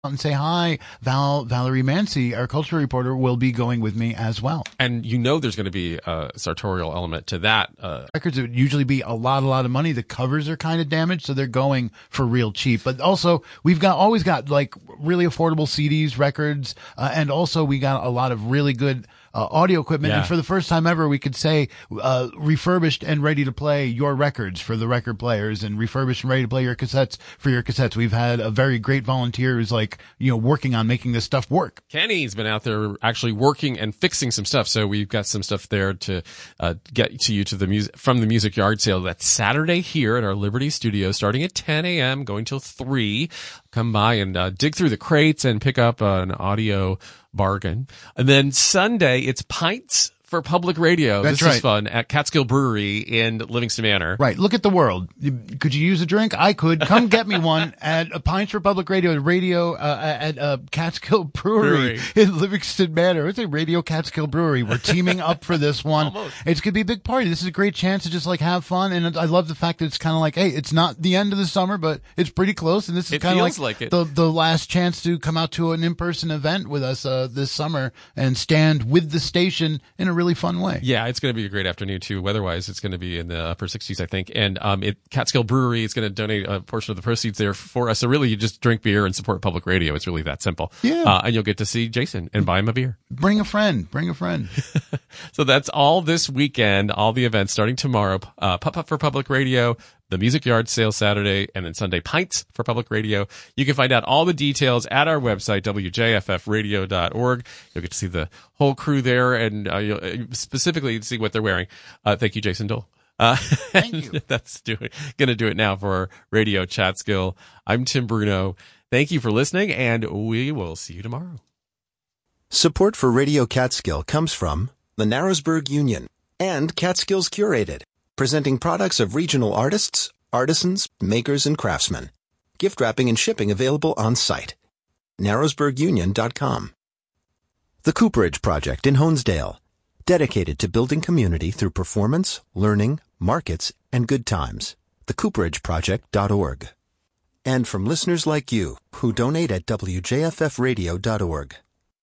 and say hi. Valerie Mancy, our culture reporter, will be going with me as well. And there's going to be a sartorial element to that. Records would usually be a lot of money. The covers are kind of damaged, so they're going for real cheap. But also, we've always got like really affordable CDs, records, and also we got a lot of really good audio equipment. Yeah. And for the first time ever, we could say refurbished and ready to play your records for the record players, and refurbished and ready to play your cassettes for your cassettes. We've had a very great volunteer who's working on making this stuff work. Kenny's been out there actually working and fixing some stuff. So we've got some stuff there to get to you to the music from the music yard sale. That's Saturday here at our Liberty Studio, starting at 10 a.m., going till 3. Come by and dig through the crates and pick up an audio bargain. And then Sunday, it's Pints for Public Radio. That's this right. is fun at Catskill Brewery in Livingston Manor. Right. Look at the world. Could you use a drink? I could. Come get me one at Pints for Public Radio, at Catskill Brewery in Livingston Manor. It's a Radio Catskill Brewery. We're teaming up for this one. Almost. It's going to be a big party. This is a great chance to just have fun. And I love the fact that it's kind of like, hey, it's not the end of the summer, but it's pretty close. And this is kind of like the last chance to come out to an in-person event with us this summer and stand with the station in a really fun way. Yeah, it's going to be a great afternoon too. Weather-wise, it's going to be in the upper 60s, I think. And Catskill Brewery is going to donate a portion of the proceeds there for us. So really, you just drink beer and support public radio. It's really that simple. Yeah. And you'll get to see Jason and buy him a beer. Bring a friend. So that's all this weekend, all the events starting tomorrow. Pop Up for Public Radio, the Music Yard Sale Saturday, and then Sunday Pints for Public Radio. You can find out all the details at our website, wjffradio.org. You'll get to see the whole crew there and you'll specifically see what they're wearing. Thank you, Jason Dole. Thank you. That's going to do it now for Radio Catskill. I'm Tim Bruno. Thank you for listening, and we will see you tomorrow. Support for Radio Catskill comes from the Narrowsburg Union and Catskills Curated, presenting products of regional artists, artisans, makers, and craftsmen. Gift wrapping and shipping available on site. narrowsburgunion.com. The Cooperage Project in Honesdale, dedicated to building community through performance, learning, markets, and good times. thecooperageproject.org. And from listeners like you who donate at wjffradio.org.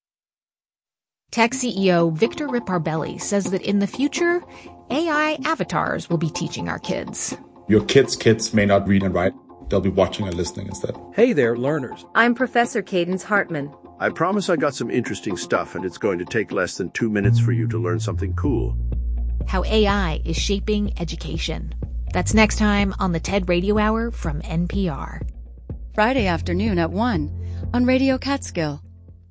Tech CEO Victor Riparbelli says that in the future, AI avatars will be teaching our kids. Your kids may not read and write. They'll be watching and listening instead. Hey there, learners. I'm Professor Cadence Hartman. I promise I got some interesting stuff, and it's going to take less than 2 minutes for you to learn something cool. How AI is shaping education. That's next time on the TED Radio Hour from NPR. Friday afternoon at 1 on Radio Catskill.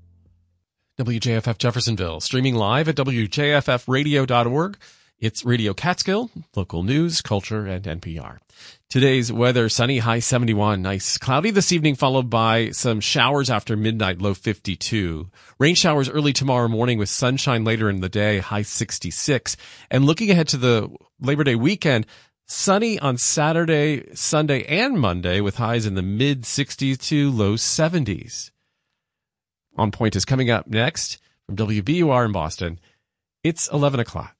WJFF Jeffersonville, streaming live at wjffradio.org. It's Radio Catskill, local news, culture, and NPR. Today's weather, sunny, high 71, nice. Cloudy this evening, followed by some showers after midnight, low 52. Rain showers early tomorrow morning with sunshine later in the day, high 66. And looking ahead to the Labor Day weekend, sunny on Saturday, Sunday, and Monday with highs in the mid 60s to low 70s. On Point is coming up next from WBUR in Boston. It's 11 o'clock.